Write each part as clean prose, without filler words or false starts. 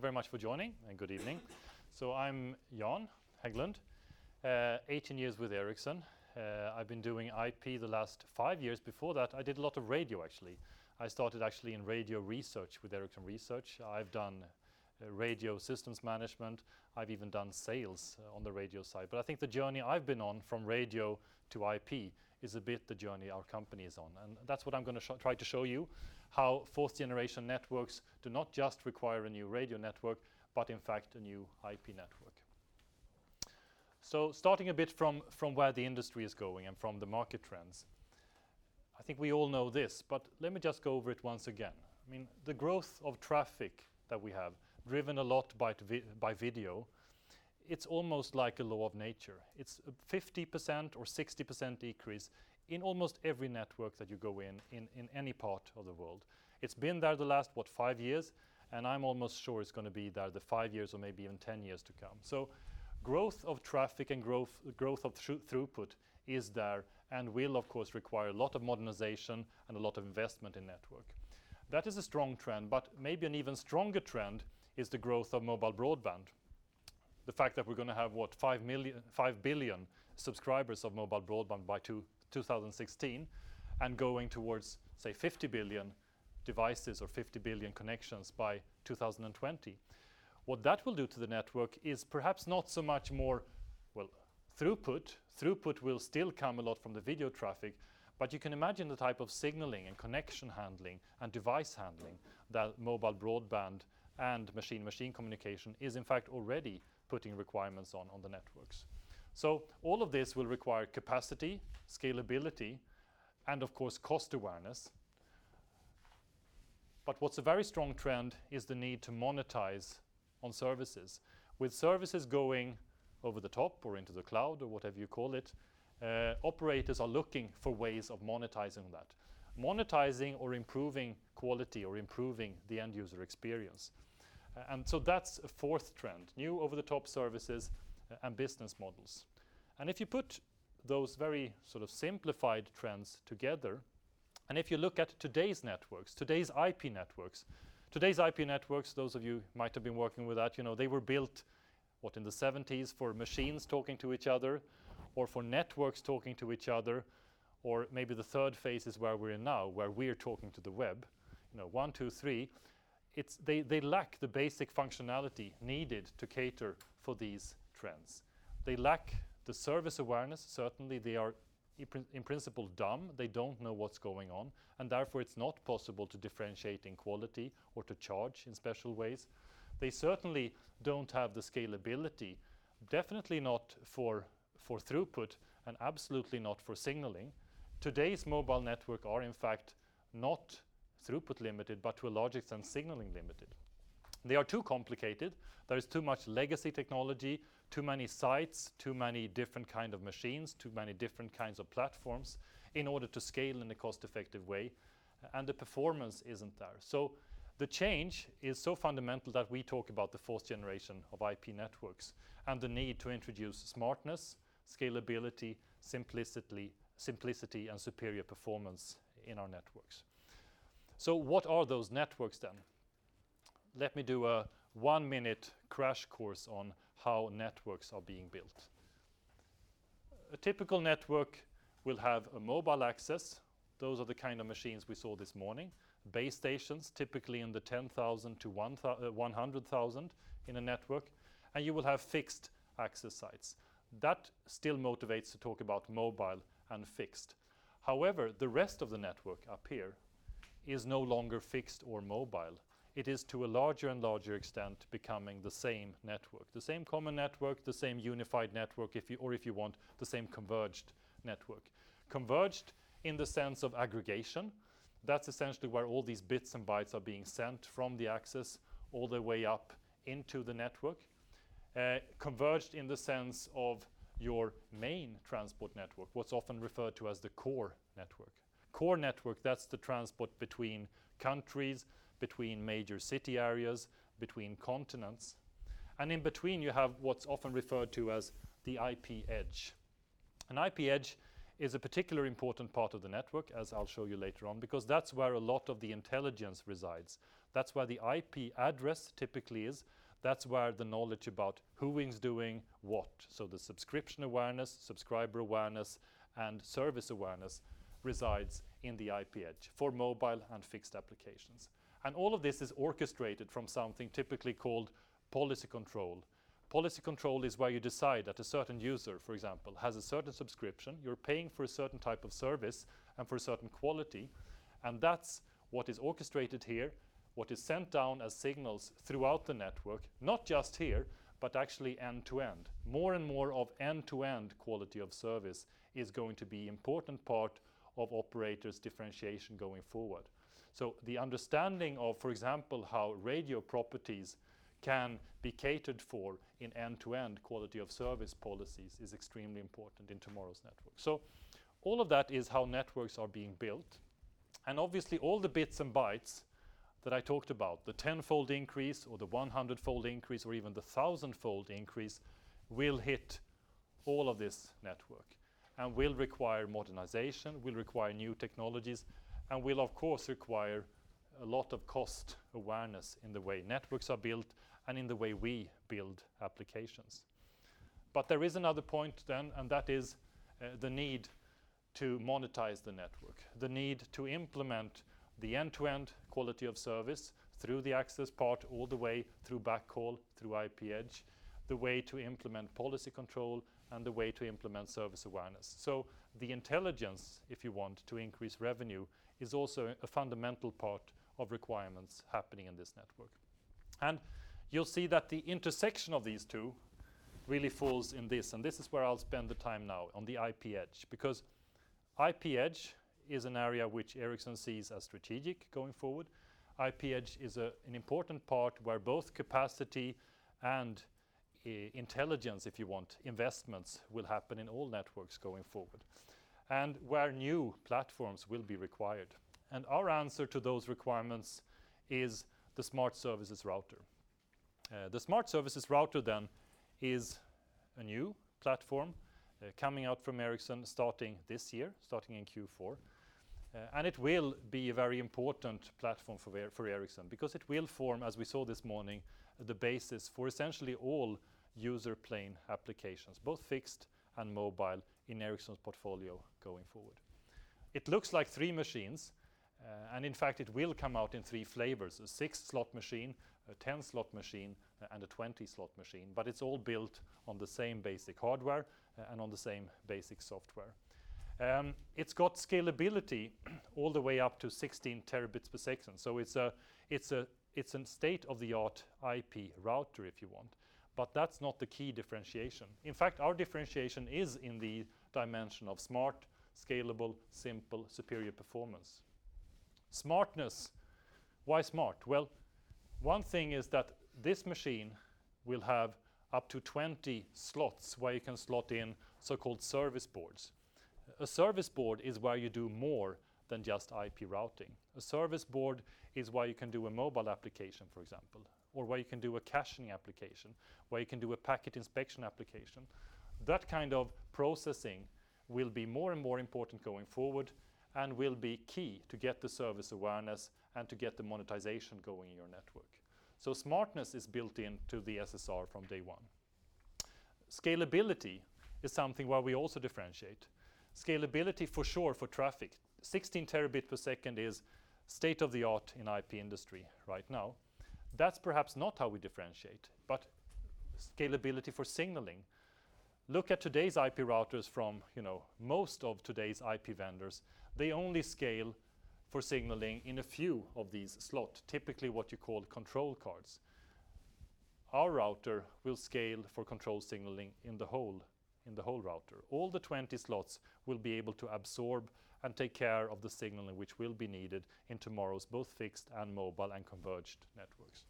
very much for joining, and good evening. So I'm Jan Hägglund, 18 years with Ericsson. I've been doing IP the last 5 years. Before that, I did a lot of radio, actually. I started actually in radio research with Ericsson Research. I've done radio systems management. I've even done sales on the radio side. But I think the journey I've been on from radio to IP is a bit the journey our company is on. And that's what I'm going to try to show you, how fourth generation networks do not just require a new radio network, but in fact a new IP network. So starting a bit from where the industry is going and from the market trends. I think we all know this, but let me just go over it once again. I mean, the growth of traffic that we have, driven a lot by video, it's almost like a law of nature. It's a 50% or 60% decrease in almost every network that you go in any part of the world. It's been there the last, 5 years, and I'm almost sure it's going to be there the 5 years or maybe even 10 years to come. So growth of traffic and growth of throughput is there and will of course require a lot of modernization and a lot of investment in network. That is a strong trend, but maybe an even stronger trend is the growth of mobile broadband. The fact that we're going to have 5 billion subscribers of mobile broadband by 2016 and going towards say 50 billion devices or 50 billion connections by 2020. What that will do to the network is perhaps not so much more, throughput. Throughput will still come a lot from the video traffic, but you can imagine the type of signaling and connection handling and device handling that mobile broadband and machine-machine communication is in fact already putting requirements on the networks. So all of this will require capacity, scalability, and of course cost awareness. But what's a very strong trend is the need to monetize on services. With services going over the top or into the cloud or whatever you call it, operators are looking for ways of monetizing that. Monetizing or improving quality or improving the end user experience. And so that's a fourth trend, new over-the-top services and business models. And if you put those very sort of simplified trends together, and if you look at today's networks, today's IP networks, those of you might have been working with that, they were built, in the 70s for machines talking to each other, or for networks talking to each other, or maybe the third phase is where we're in now, where we're talking to the web. 1, 2, 3. They lack the basic functionality needed to cater for these trends. They lack the service awareness. Certainly they are in principle dumb. They don't know what's going on, and therefore it's not possible to differentiate in quality or to charge in special ways. They certainly don't have the scalability, definitely not for throughput and absolutely not for signaling. Today's mobile network are in fact not throughput limited, but to a large extent signaling limited. They are too complicated. There is too much legacy technology, too many sites, too many different kind of machines, too many different kinds of platforms in order to scale in a cost-effective way, and the performance isn't there. So the change is so fundamental that we talk about the fourth generation of IP networks and the need to introduce smartness, scalability, simplicity and superior performance in our networks. So what are those networks then? Let me do a 1-minute crash course on how networks are being built. A typical network will have a mobile access. Those are the kind of machines we saw this morning. Base stations, typically in the 10,000 to 100,000 in a network. And you will have fixed access sites. That still motivates to talk about mobile and fixed. However, the rest of the network up here is no longer fixed or mobile. It is to a larger and larger extent becoming the same network, the same common network, the same unified network, if you want, the same converged network. Converged in the sense of aggregation. That's essentially where all these bits and bytes are being sent from the access all the way up into the network. Converged in the sense of your main transport network, what's often referred to as the core network. Core network, that's the transport between countries, between major city areas, between continents. And in between you have what's often referred to as the IP edge. An IP edge is a particularly important part of the network, as I'll show you later on, because that's where a lot of the intelligence resides. That's where the IP address typically is. That's where the knowledge about who is doing what, so the subscription awareness, subscriber awareness, and service awareness resides in the IP edge for mobile and fixed applications. And all of this is orchestrated from something typically called policy control. Policy control is where you decide that a certain user, for example, has a certain subscription, you're paying for a certain type of service and for a certain quality, and that's what is orchestrated here, what is sent down as signals throughout the network, not just here, but actually end-to-end. More and more of end-to-end quality of service is going to be an important part of operators' differentiation going forward. So the understanding of, for example, how radio properties can be catered for in end-to-end quality of service policies is extremely important in tomorrow's network. So all of that is how networks are being built. And obviously all the bits and bytes that I talked about, the 10-fold increase or the 100-fold increase or even the 1,000-fold increase will hit all of this network and will require modernization, will require new technologies, and will of course require a lot of cost awareness in the way networks are built and in the way we build applications. But there is another point then, and that is the need to monetize the network, the need to implement the end-to-end quality of service through the access part all the way through backhaul, through IP edge, the way to implement policy control, and the way to implement service awareness. So the intelligence, if you want, to increase revenue is also a fundamental part of requirements happening in this network. And you'll see that the intersection of these two really falls in this, and this is where I'll spend the time now, on the IP edge, because IP edge is an area which Ericsson sees as strategic going forward. IP edge is an important part where both capacity and intelligence, if you want, investments will happen in all networks going forward, and where new platforms will be required. And our answer to those requirements is the Smart Services Router. The Smart Services Router then is a new platform coming out from Ericsson starting this year, starting in Q4. And it will be a very important platform for Ericsson because it will form, as we saw this morning, the basis for essentially all user plane applications, both fixed and mobile, in Ericsson's portfolio going forward. It looks like 3 machines, and in fact it will come out in 3 flavors, a 6-slot machine, a 10-slot machine, and a 20-slot machine, but it's all built on the same basic hardware and on the same basic software. It's got scalability all the way up to 16 terabits per second. So it's a state-of-the-art IP router, if you want. But that's not the key differentiation. In fact, our differentiation is in the dimension of smart, scalable, simple, superior performance. Smartness. Why smart? Well, one thing is that this machine will have up to 20 slots where you can slot in so-called service boards. A service board is where you do more than just IP routing. A service board is where you can do a mobile application, for example, or where you can do a caching application, where you can do a packet inspection application. That kind of processing will be more and more important going forward and will be key to get the service awareness and to get the monetization going in your network. So smartness is built into the SSR from day one. Scalability is something where we also differentiate. Scalability for sure for traffic. 16 terabit per second is state of the art in IP industry right now. That's perhaps not how we differentiate, but scalability for signaling. Look at today's IP routers from, most of today's IP vendors. They only scale for signaling in a few of these slots, typically what you call control cards. Our router will scale for control signaling in the whole router. All the 20 slots will be able to absorb and take care of the signaling which will be needed in tomorrow's both fixed and mobile and converged networks.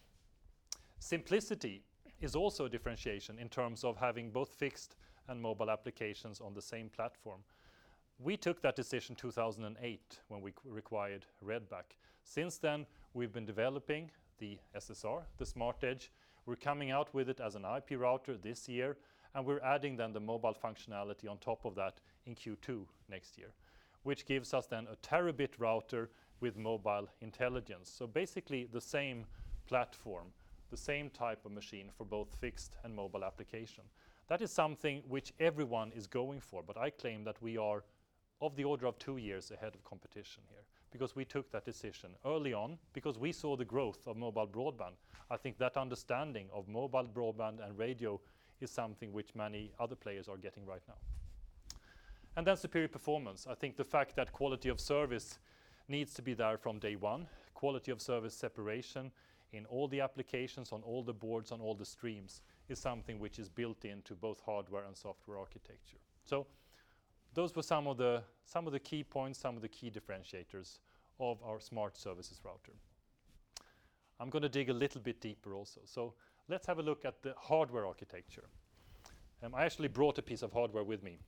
Simplicity is also a differentiation in terms of having both fixed and mobile applications on the same platform. We took that decision 2008 when we required Redback. Since then, we've been developing the SSR, the Smart Edge. We're coming out with it as an IP router this year, and we're adding then the mobile functionality on top of that in Q2 next year, which gives us then a terabit router with mobile intelligence. So basically the same platform, the same type of machine for both fixed and mobile application. That is something which everyone is going for, but I claim that we are of the order of 2 years ahead of competition here, because we took that decision early on, because we saw the growth of mobile broadband. I think that understanding of mobile broadband and radio is something which many other players are getting right now. And then superior performance. I think the fact that quality of service needs to be there from day one, quality of service separation in all the applications, on all the boards, on all the streams, is something which is built into both hardware and software architecture. So those were some of the key points, some of the key differentiators of our smart services router. I'm going to dig a little bit deeper also. So let's have a look at the hardware architecture. I actually brought a piece of hardware with me.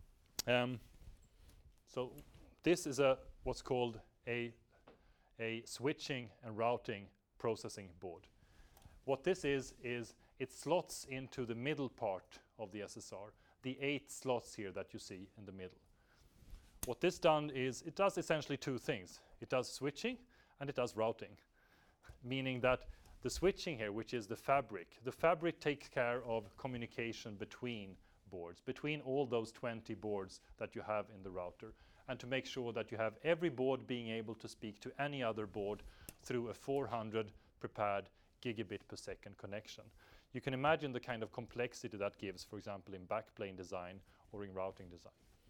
So this is what's called a switching and routing processing board. What this is it slots into the middle part of the SSR, the 8 slots here that you see in the middle. What this done is it does essentially 2 things. It does switching and it does routing, meaning that the switching here, which is the fabric takes care of communication between boards, between all those 20 boards that you have in the router, and to make sure that you have every board being able to speak to any other board through a 400 prepared gigabit per second connection. You can imagine the kind of complexity that gives, for example, in backplane design or in routing design.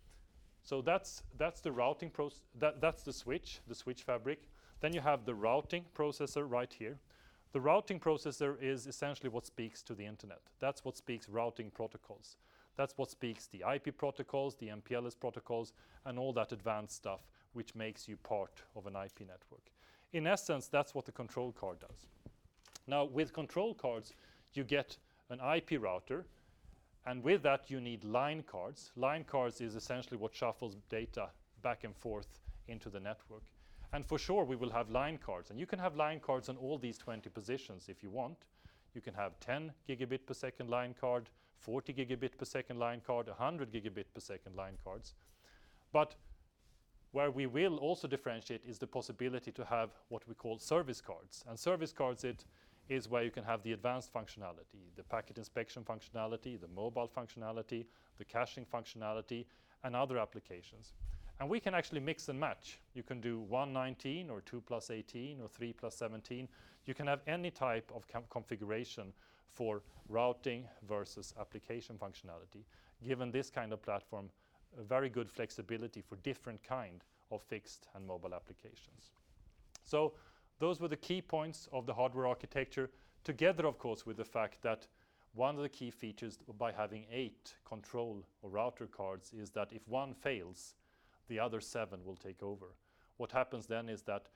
So that's the routing that's the switch fabric. Then you have the routing processor right here. The routing processor is essentially what speaks to the internet. That's what speaks routing protocols. That's what speaks the IP protocols, the MPLS protocols, and all that advanced stuff which makes you part of an IP network. In essence, that's what the control card does. Now, with control cards, you get an IP router, and with that you need line cards. Line cards is essentially what shuffles data back and forth into the network. And for sure we will have line cards, and you can have line cards on all these 20 positions if you want. You can have 10 gigabit per second line card, 40 gigabit per second line card, 100 gigabit per second line cards. But where we will also differentiate is the possibility to have what we call service cards. And service cards is where you can have the advanced functionality, the packet inspection functionality, the mobile functionality, the caching functionality, and other applications. And we can actually mix and match. You can do 119 or 2 plus 18 or 3 plus 17. You can have any type of configuration for routing versus application functionality. Given this kind of platform, a very good flexibility for different kind of fixed and mobile applications. So those were the key points of the hardware architecture, together of course with the fact that one of the key features by having 8 control or router cards is that if one fails, the other 7 will take over. What happens then is that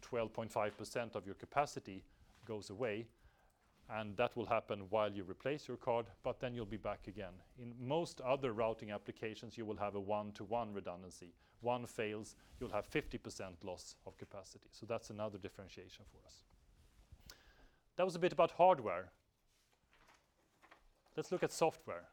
12.5% of your capacity goes away, and that will happen while you replace your card, but then you'll be back again. In most other routing applications, you will have a 1-to-1 redundancy. One fails, you'll have 50% loss of capacity. So that's another differentiation for us. That was a bit about hardware. Let's look at software.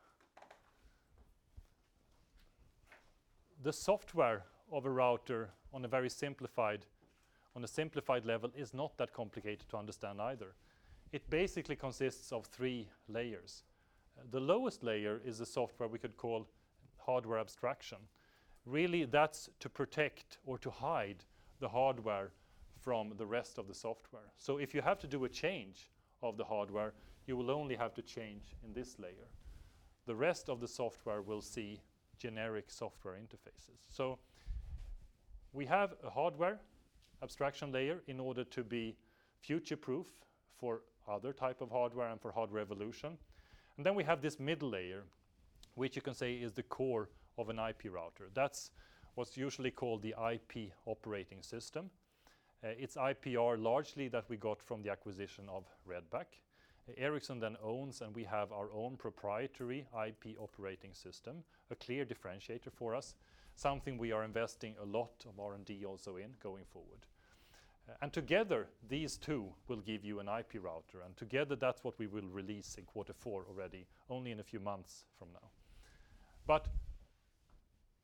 The software of a router on a simplified level is not that complicated to understand either. It basically consists of 3 layers. The lowest layer is the software we could call hardware abstraction. Really, that's to protect or to hide the hardware from the rest of the software. So if you have to do a change of the hardware, you will only have to change in this layer. The rest of the software will see generic software interfaces. So we have a hardware abstraction layer in order to be future-proof for other type of hardware and for hardware evolution. And then we have this middle layer, which you can say is the core of an IP router. That's what's usually called the IP operating system. It's IPR largely that we got from the acquisition of Redback. Ericsson then owns, and we have our own proprietary IP operating system, a clear differentiator for us, something we are investing a lot of R&D also in going forward. And together, these two will give you an IP router, and together that's what we will release in Q4 already, only in a few months from now. But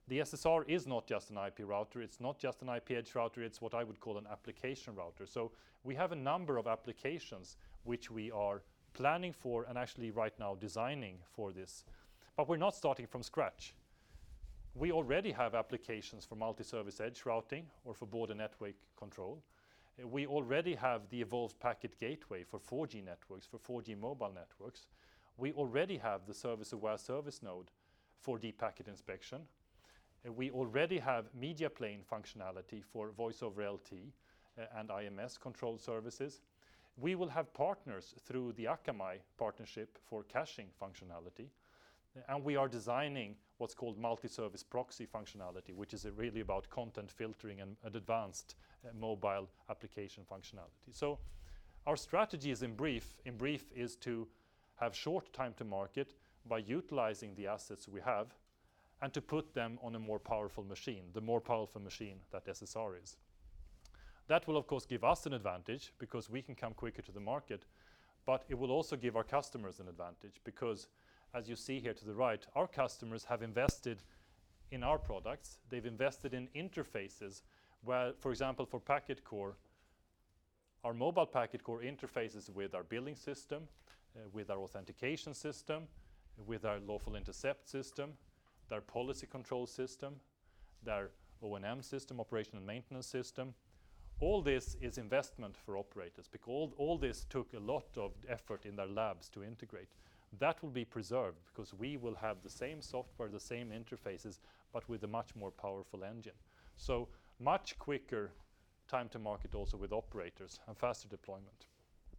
The SSR is not just an IP router, it's not just an IP edge router, it's what I would call an application router. So we have a number of applications which we are planning for and actually right now designing for this. But we're not starting from scratch. We already have applications for multi-service edge routing or for border network control. We already have the evolved packet gateway for 4G networks, for 4G mobile networks. We already have the service-aware service node for deep packet inspection. We already have media plane functionality for voice over LT and IMS control services. We will have partners through the Akamai partnership for caching functionality. And we are designing what's called multi-service proxy functionality, which is really about content filtering and advanced mobile application functionality. So our strategy is in brief is to have short time to market by utilizing the assets we have and to put them on a more powerful machine, the more powerful machine that SSR is. That will of course give us an advantage because we can come quicker to the market, but it will also give our customers an advantage because, as you see here to the right, our customers have invested in our products. They've invested in interfaces where, for example, for Packet Core, our mobile Packet Core interfaces with our billing system, with our authentication system, with our lawful intercept system, their policy control system, their O&M system, operation and maintenance system. All this is investment for operators because all this took a lot of effort in their labs to integrate. That will be preserved because we will have the same software, the same interfaces, but with a much more powerful engine. So much quicker time to market also with operators and faster deployment.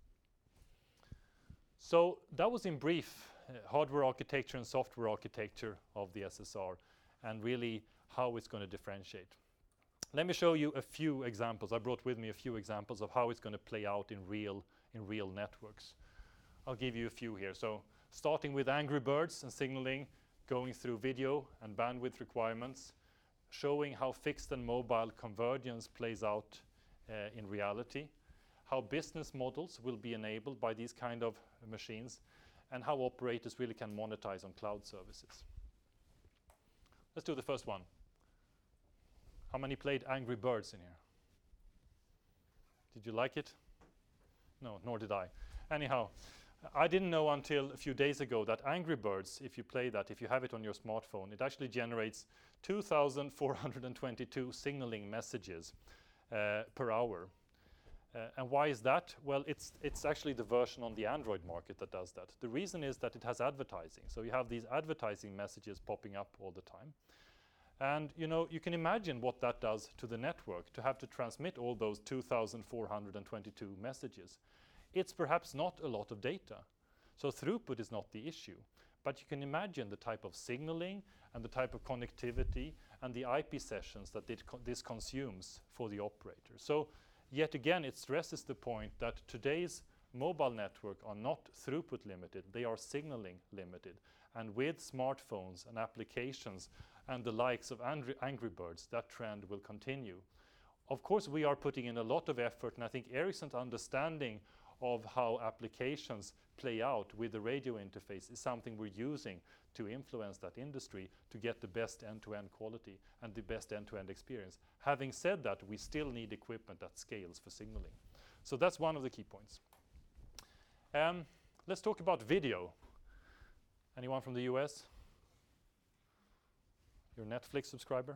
So that was in brief hardware architecture and software architecture of the SSR and really how it's going to differentiate. Let me show you a few examples. I brought with me a few examples of how it's going to play out in real networks. I'll give you a few here. So starting with Angry Birds and signaling, going through video and bandwidth requirements, showing how fixed and mobile convergence plays out in reality, how business models will be enabled by these kind of machines, and how operators really can monetize on cloud services. Let's do the first one. How many played Angry Birds in here? Did you like it? No, nor did I. Anyhow, I didn't know until a few days ago that Angry Birds, if you play that, if you have it on your smartphone, it actually generates 2,422 signaling messages per hour. And why is that? Well, it's actually the version on the Android market that does that. The reason is that it has advertising. So you have these advertising messages popping up all the time. And you can imagine what that does to the network to have to transmit all those 2,422 messages. It's perhaps not a lot of data. So throughput is not the issue. But you can imagine the type of signaling and the type of connectivity and the IP sessions that this consumes for the operator. So yet again, it stresses the point that today's mobile network are not throughput limited, they are signaling limited. And with smartphones and applications and the likes of Angry Birds, that trend will continue. Of course, we are putting in a lot of effort, and I think Ericsson's understanding of how applications play out with the radio interface is something we're using to influence that industry to get the best end-to-end quality and the best end-to-end experience. Having said that, we still need equipment that scales for signaling. So that's one of the key points. Let's talk about video. Anyone from the US? You're a Netflix subscriber?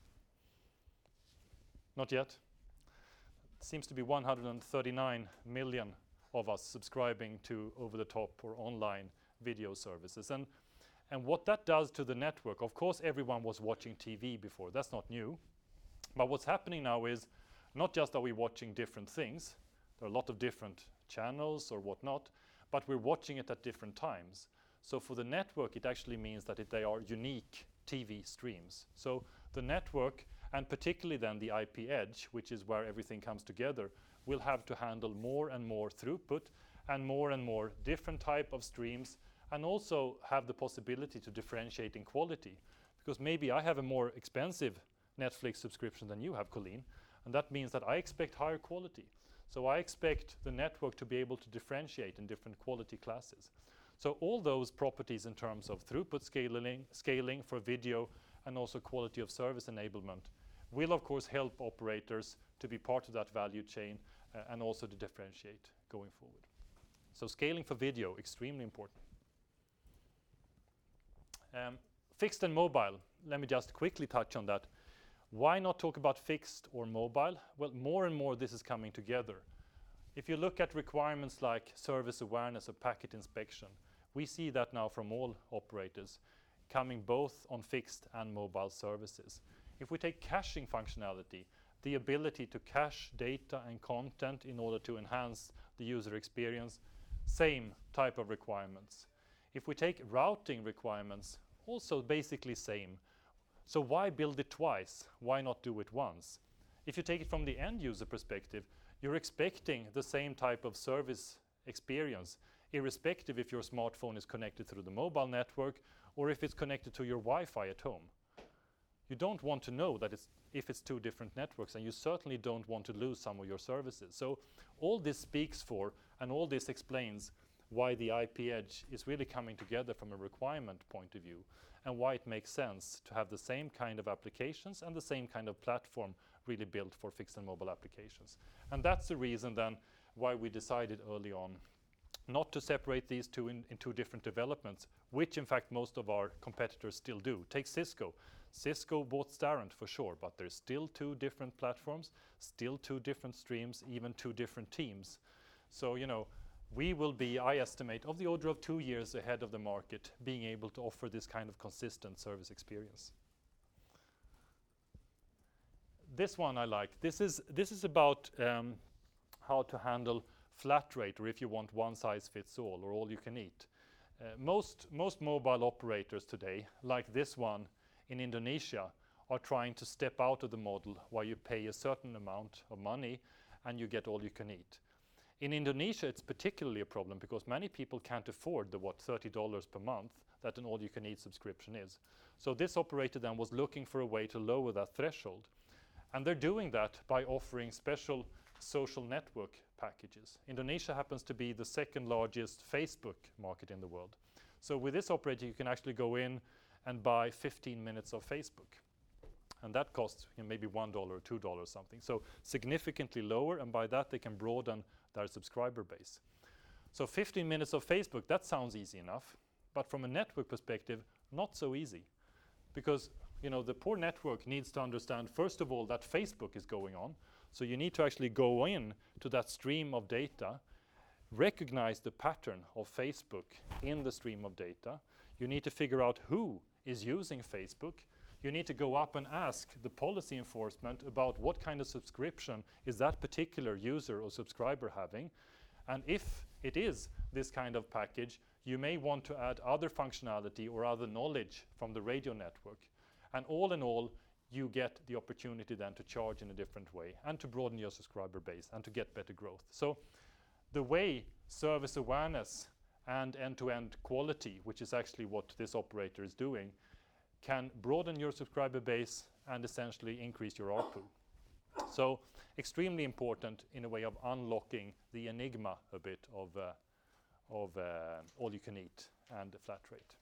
Not yet? It seems to be 139 million of us subscribing to over-the-top or online video services. And what that does to the network, of course everyone was watching TV before, that's not new. But what's happening now is not just are we watching different things, there are a lot of different channels or whatnot, but we're watching it at different times. So for the network, it actually means that they are unique TV streams. So the network, and particularly then the IP edge, which is where everything comes together, will have to handle more and more throughput and more different type of streams, and also have the possibility to differentiate in quality. Because maybe I have a more expensive Netflix subscription than you have, Colleen, and that means that I expect higher quality. So I expect the network to be able to differentiate in different quality classes. So all those properties in terms of throughput scaling for video and also quality of service enablement will of course help operators to be part of that value chain and also to differentiate going forward. So scaling for video, extremely important. Fixed and mobile, let me just quickly touch on that. Why not talk about fixed or mobile? Well, more and more this is coming together. If you look at requirements like service awareness or packet inspection, we see that now from all operators coming both on fixed and mobile services. If we take caching functionality, the ability to cache data and content in order to enhance the user experience, same type of requirements. If we take routing requirements, also basically same. So why build it twice? Why not do it once? If you take it from the end user perspective, you're expecting the same type of service experience, irrespective if your smartphone is connected through the mobile network or if it's connected to your Wi-Fi at home. You don't want to know that if it's two different networks, and you certainly don't want to lose some of your services. So all this speaks for, and all this explains why the IP Edge is really coming together from a requirement point of view, and why it makes sense to have the same kind of applications and the same kind of platform really built for fixed and mobile applications. And that's the reason then why we decided early on not to separate these two in two different developments, which in fact most of our competitors still do. Take Cisco. Cisco bought Starent for sure, but there's still two different platforms, still two different streams, even two different teams. So, you know, we will be, I estimate, of the order of 2 years ahead of the market, being able to offer this kind of consistent service experience. This one I like. This is about how to handle flat rate, or if you want one size fits all, or all you can eat. Most mobile operators today, like this one in Indonesia, are trying to step out of the model where you pay a certain amount of money and you get all you can eat. In Indonesia, it's particularly a problem because many people can't afford the $30 per month that an all-you-can-eat subscription is. So this operator then was looking for a way to lower that threshold. And they're doing that by offering special social network packages. Indonesia happens to be the second largest Facebook market in the world. So with this operator, you can actually go in and buy 15 minutes of Facebook. And that costs maybe $1 or $2 something. So significantly lower, and by that they can broaden their subscriber base. So 15 minutes of Facebook, that sounds easy enough, but from a network perspective, not so easy. Because the poor network needs to understand, first of all, that Facebook is going on. So you need to actually go in to that stream of data, recognize the pattern of Facebook in the stream of data. You need to figure out who is using Facebook. You need to go up and ask the policy enforcement about what kind of subscription is that particular user or subscriber having. And if it is this kind of package, you may want to add other functionality or other knowledge from the radio network. And all in all, you get the opportunity then to charge in a different way and to broaden your subscriber base and to get better growth. So the way service awareness and end-to-end quality, which is actually what this operator is doing, can broaden your subscriber base and essentially increase your ARPU. So extremely important in a way of unlocking the enigma a bit of all you can eat and flat rate.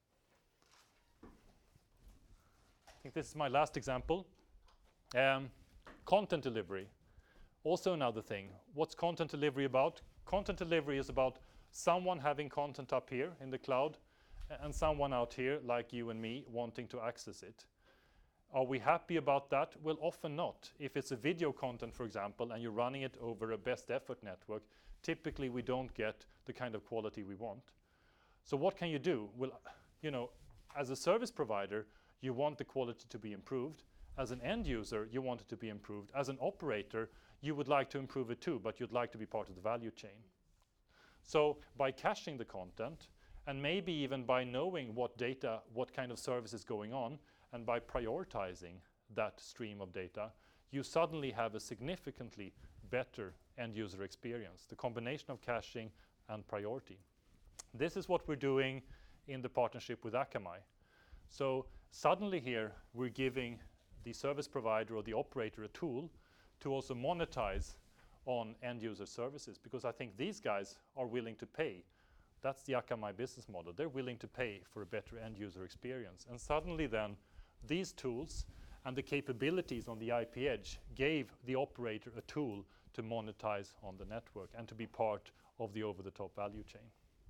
I think this is my last example. Content delivery, also another thing. What's content delivery about? Content delivery is about someone having content up here in the cloud and someone out here, like you and me, wanting to access it. Are we happy about that? Well, often not. If it's a video content, for example, and you're running it over a best effort network, typically we don't get the kind of quality we want. So what can you do? Well, as a service provider, you want the quality to be improved. As an end user, you want it to be improved. As an operator, you would like to improve it too, but you'd like to be part of the value chain. So by caching the content, and maybe even by knowing what data, what kind of service is going on, and by prioritizing that stream of data, you suddenly have a significantly better end user experience, the combination of caching and priority. This is what we're doing in the partnership with Akamai. So suddenly here, we're giving the service provider or the operator a tool to also monetize on end user services, because I think these guys are willing to pay. That's the Akamai business model. They're willing to pay for a better end user experience. And suddenly then, these tools and the capabilities on the IP edge gave the operator a tool to monetize on the network and to be part of the over-the-top value chain.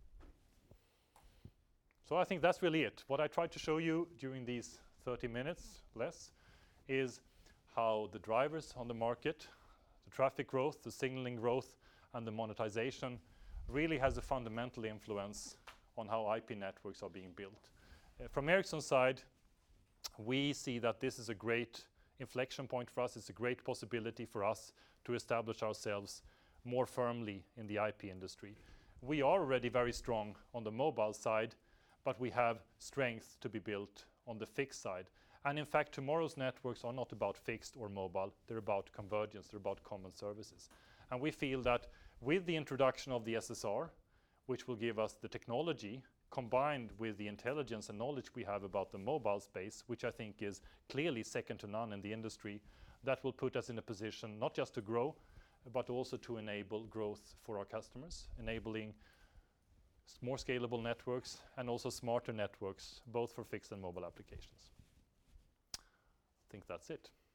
So I think that's really it. What I tried to show you during these 30 minutes, less, is how the drivers on the market, the traffic growth, the signaling growth, and the monetization really has a fundamental influence on how IP networks are being built. From Ericsson's side, we see that this is a great inflection point for us. It's a great possibility for us to establish ourselves more firmly in the IP industry. We are already very strong on the mobile side, but we have strength to be built on the fixed side. And in fact, tomorrow's networks are not about fixed or mobile. They're about convergence. They're about common services. And we feel that with the introduction of the SSR, which will give us the technology combined with the intelligence and knowledge we have about the mobile space, which I think is clearly second to none in the industry, that will put us in a position not just to grow, but also to enable growth for our customers, enabling more scalable networks and also smarter networks, both for fixed and mobile applications. I think that's it.